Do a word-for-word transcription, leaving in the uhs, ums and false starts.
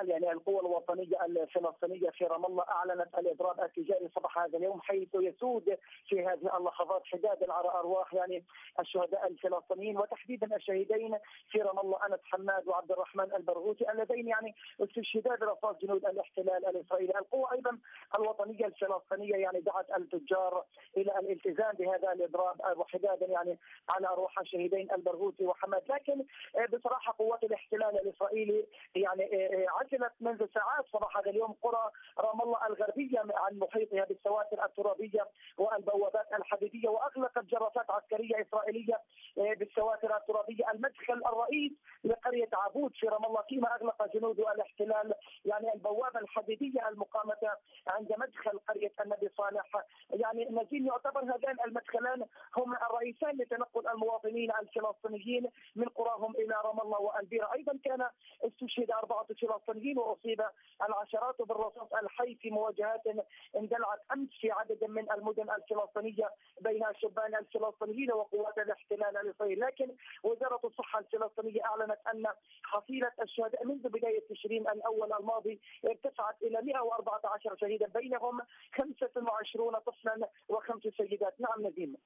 بالفعل يعني القوى الوطنيه الفلسطينيه في رام الله اعلنت الاضراب التجاري صباح هذا اليوم، حيث يسود في هذه اللحظات حداد على ارواح يعني الشهداء الفلسطينيين، وتحديدا الشهيدين في رام الله انس حماد وعبد الرحمن البرغوثي اللذين يعني استشهدا برصاص جنود الاحتلال الاسرائيلي. القوى ايضا الوطنيه الفلسطينيه يعني دعت التجار الى الالتزام بهذا الاضراب وحدادا يعني على ارواح الشهيدين البرغوثي وحماد، لكن بصراحه قوات الاحتلال الاسرائيلي يعني عزلت منذ ساعات صباح هذا اليوم قرى رام الله الغربيه عن محيطها بالسواتر الترابيه والبوابات الحديديه، واغلقت جرافات عسكريه اسرائيليه بالسواتر الترابيه المدخل الرئيس لقريه عبود في رام الله، فيما اغلق جنود الاحتلال يعني البوابه الحديديه المقامه عند مدخل قريه النبي صالح. يعني نزيل يعتبر هذان المدخلان هم الرئيسان لتنقل المواطنين الفلسطينيين من قراهم الى رام الله والبيره. ايضا كان استشهد اربعه فلسطينيين واصيب العشرات بالرصاص الحي في مواجهات اندلعت امس في عدد من المدن الفلسطينيه بين الشبان الفلسطينيين وقوات الاحتلال الاسرائيلي، لكن وزاره الصحه الفلسطينيه اعلنت ان حصيله الشهداء منذ بدايه تشرين الاول الماضي ارتفعت الى مئة وأربعة عشر شهيدا، بينهم خمسة وعشرين طفلا وخمس سيدات. نعم نزيم.